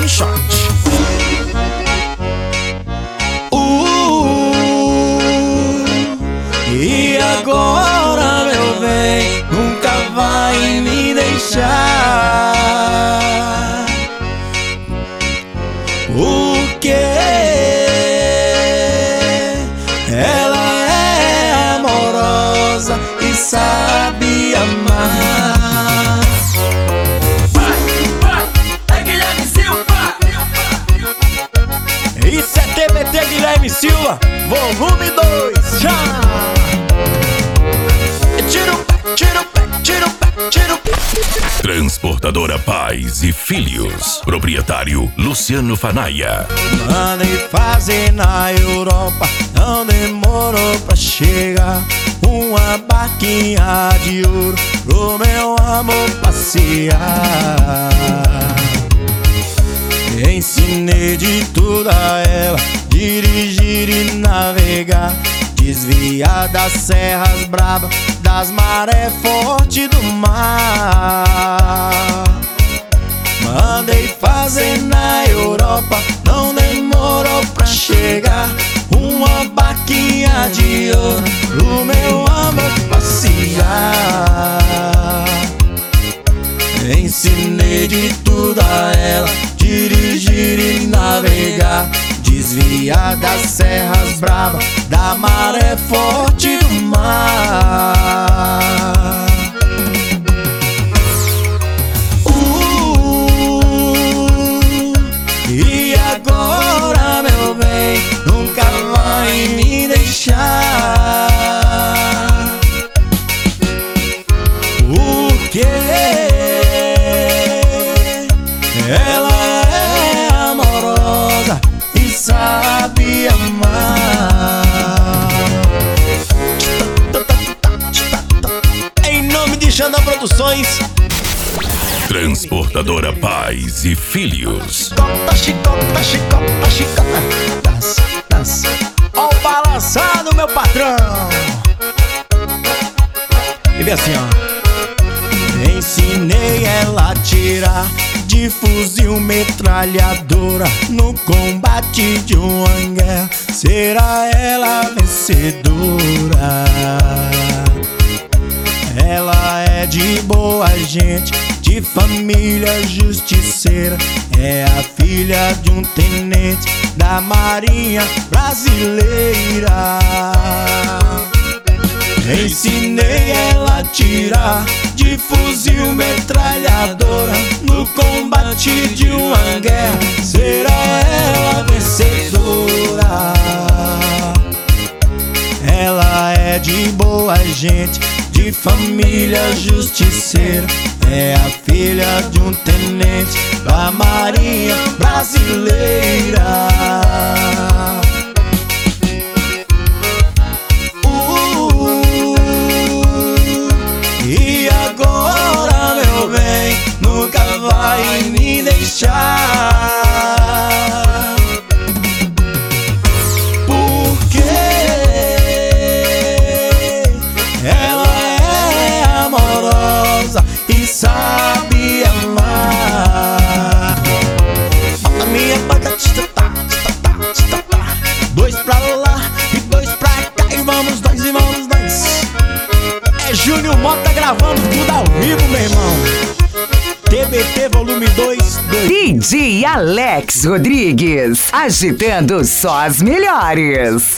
um shot. E agora, meu bem, nunca vai me deixar. Porque ela é amorosa e sabe amar. É Guilherme Silva. Isso é TBT Guilherme Silva, volume 2, já! Tira o pé, tira o pé, tira o pé, tira o pé. Transportadora Pais e Filhos. Proprietário Luciano Fanaia. Mandei fazer na Europa, não demorou pra chegar. Uma barquinha de ouro pro meu amor passear. Ensinei de tudo a ela, dirigir e navegar, desviar das serras bravas, das marés fortes do mar. Mandei fazer na Europa, não demorou pra chegar. Uma barquinha de ouro pro meu amor passear. Ensinei de tudo a ela, dirigir e navegar, desviar das serras bravas, da maré forte do mar. E agora, meu bem, nunca vai me deixar. Porque ela é amorosa e sabe amar. Em nome de Xandão Produções. Transportadora Pais e Filhos. Chicota, chicota, chicota, chicota. Dança, dança. Ó o balançado, meu patrão. E vem assim, ó. Ensinei ela a tirar de fuzil metralhadora no combate de uma guerra. Será ela vencedora? Ela é de boa gente, de família justiceira. É a filha de um tenente da Marinha Brasileira. Ensinei ela a tirar de fuzil metralhadora no combate de uma guerra. Será ela vencedora? Ela é de boa gente, de família justiceira. É a filha de um tenente da Marinha Brasileira. E agora, meu bem, nunca vai me deixar. Porque ela é amorosa e sabe amar. A minha banda dois pra lá e dois pra cá. E vamos nós, e vamos nós. É Júnior Mota gravando tudo ao vivo, meu irmão. TBT volume 2. DJ Alex Rodrigues, agitando só as melhores.